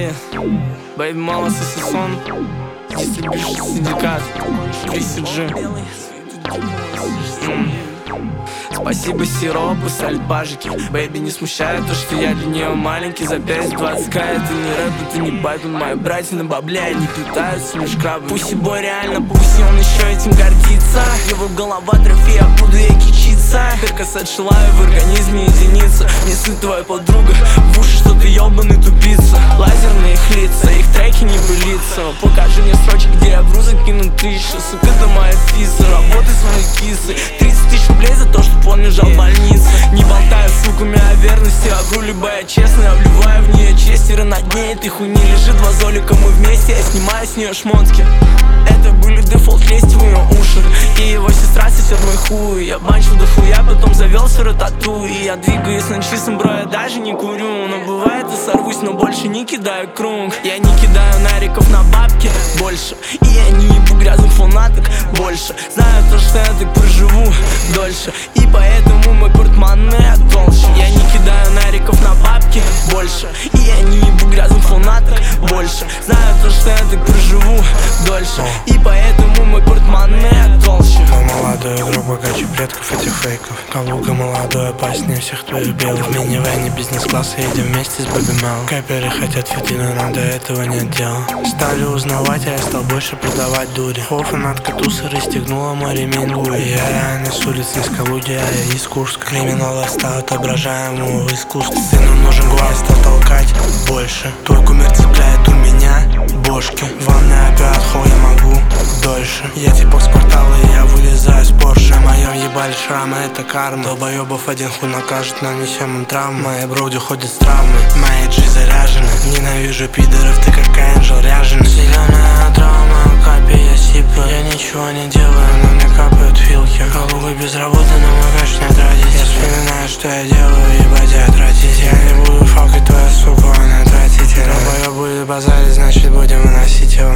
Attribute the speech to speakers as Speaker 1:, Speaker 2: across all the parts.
Speaker 1: Али, Бэйби Мала, Сосисон, Дистрибьюшн Синдикат, Криси Джи. Спасибо сиропу, сальбажики. Бэйби не смущает то, что я для нее маленький. За 5-20 к, это не рэп, это не байтон. Мои братья на бабле, они питаются лишь крабами. Пусть бой реально, пусть он еще этим гордится. Его голова трофея, буду я кичиться. Перкосет шилаю в организме единица. Не сын твоя подруга, в уши, что ты ебаный тупица. Лазерные их лица, их треки не пылится. Покажи мне строчки, где я вру, закину 1000. Сука, это моя фиса, работай с моей кисой. 30 000 рублей за то, что он лежал в больнице. Не болтаю с суками о верности, а вру, либо я честно. Я вливаю в нее честь, и на дне этой хуйни лежит 2 золика, мы вместе. Я снимаю с нее шмотки. Это были дефолт, лезть в ее уши. И его сестра сосет мой хуй. Я банчил до хуя, потом завел свою тату. И я двигаюсь на чистом, бро, я даже не курю. Но бывает и сорвусь, но больше не кидаю круг. Я не кидаю нариков на бабки больше. И я не ебу грязных фанаток больше. Знаю то, что я так проживу дольше. И поэтому мой портмоне толще. Я не кидаю нариков на бабки больше. И я не ебу грязных фанаток больше. Знаю то, что я так проживу дольше. И поэтому мой портмоне толще.
Speaker 2: Но молодой игрок богаче предков этих фейков. Калуга молодой, опаснее всех твоих белых. В минивэне бизнес-класса едем вместе с Бэби Мел. Кэперы хотят фитилы, но до этого нет дела. Стали узнавать, а я стал больше продавать дури. Фанатка тусы расстегнула мой ремень Луи. Я реально с улицы из Калуги, а я из Курска. Криминал стал отображаемого в искусстве. Сыну нужен глаз, стал толкать больше. Твой кумир цепляет у меня бошки. Ванная опять, хуй я могу дольше. Я типа с квартала, и я вылезаю с Порше. Моем ебали шрамы, это карма. Долбоебов один хуй накажет, нанесем им травмы. Мои броуди ходят с травмой, мои джи заряжены. Ненавижу пидоров, ты как Энджел ряженый. Зеленая травма, капи, я сиплю. Я ничего не делаю, но мне капают филки. Калуга без работы, но мой кэш не тратить. Я вспоминаю, что я делаю, ебать я тратить. Я не буду факать твоя сука, она тратить. Долбоеб будет базарить, значит будем выносить его.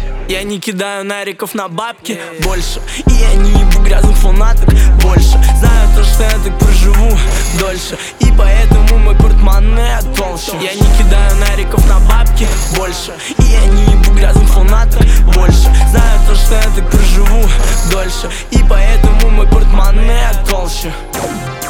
Speaker 1: Я не кидаю нариков на бабки больше. И я не ебу грязных фанаток больше. Знаю то, что я так проживу дольше. И поэтому мой портмоне толще. Я не кидаю нариков на бабки больше. И я не ебу грязных фанаток больше. Знаю то, что я так проживу дольше. И поэтому мой портмоне толще.